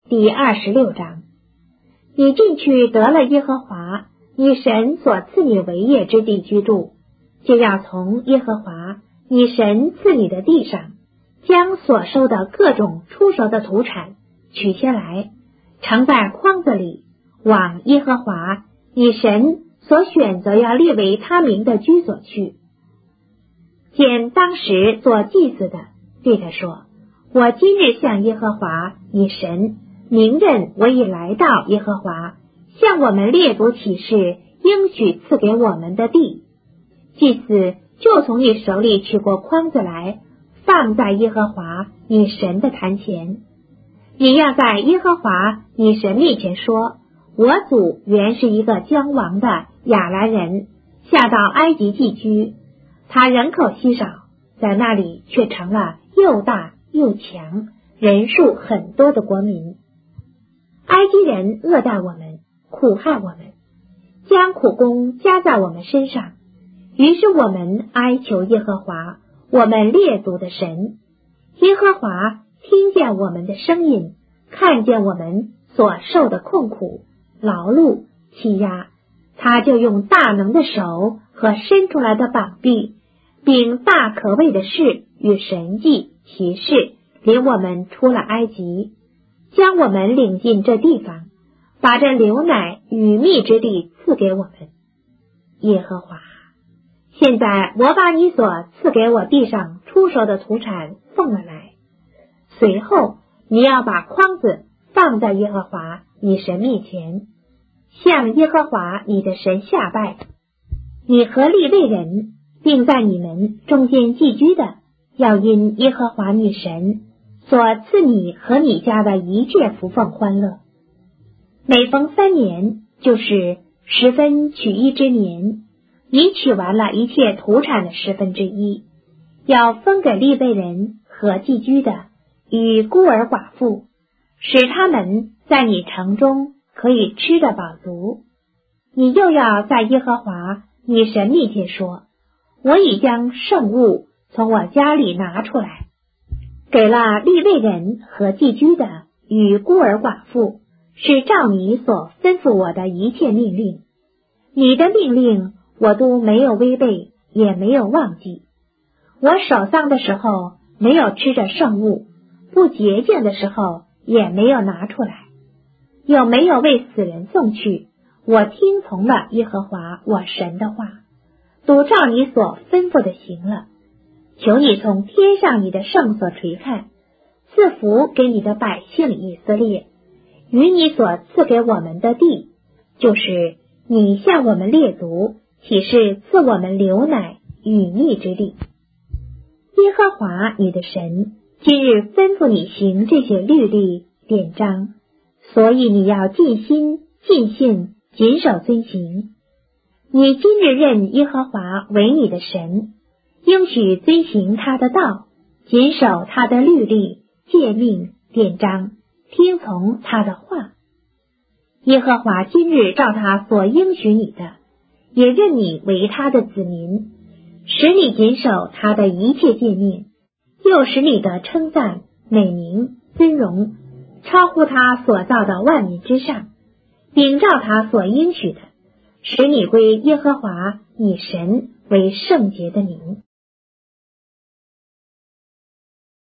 第26章。你进去得了耶和华你神所赐你为业之地居住，就要从耶和华你神赐你的地上，将所收的各种出熟的土产取下来，盛在筐子里，往耶和华你神所选择要立为他名的居所去。见当时做祭司的对他说：我今日向耶和华你神明认我已来到耶和华向我们列祖起誓应许赐给我们的地。祭司就从你手里取过筐子来，放在耶和华你神的坛前。你要在耶和华你神面前说：我祖原是一个将亡的亚兰人，下到埃及寄居，他人口稀少，在那里却成了又大又强，人数很多的国民。埃及人恶待我们，苦害我们，将苦工加在我们身上。于是我们哀求耶和华我们列祖的神。耶和华听见我们的声音，看见我们所受的困苦、劳碌、欺压，他就用大能的手和伸出来的膀臂，并大可畏的事与神迹奇事，领我们出了埃及，将我们领进这地方，把这流奶与蜜之地赐给我们。耶和华，现在我把你所赐给我地上出熟的土产奉了来。随后你要把筐子放在耶和华你神面前，向耶和华你的神下拜。你和利未人并在你们中间寄居的，要因耶和华你神所赐你和你家的一切福分欢乐。每逢3年，就是10分取一之年，你取完了一切土产的1/10，要分给利未人和寄居的与孤儿寡妇，使他们在你城中可以吃得饱足。你又要在耶和华你神面前说：我已将圣物从我家里拿出来，给了利未人和寄居的与孤儿寡妇，是照你所吩咐我的一切命令。你的命令我都没有违背，也没有忘记。我守丧的时候没有吃着圣物，不洁净的时候也没有拿出来，又没有为死人送去。我听从了耶和华我神的话，都照你所吩咐的行了。求你从天上你的圣所垂看，赐福给你的百姓以色列，与你所赐给我们的地，就是你向我们列祖起誓赐我们流奶与蜜之地。耶和华你的神今日吩咐你行这些律例典章，所以你要尽心尽性谨守遵行。你今日认耶和华为你的神，应许遵行他的道，谨守他的律例诫命典章，听从他的话。耶和华今日照他所应许你的，也认你为他的子民，使你谨守他的一切诫命，又使你的称赞美名尊荣超乎他所造的万民之上，并照他所应许的，使你归耶和华你神为圣洁的名。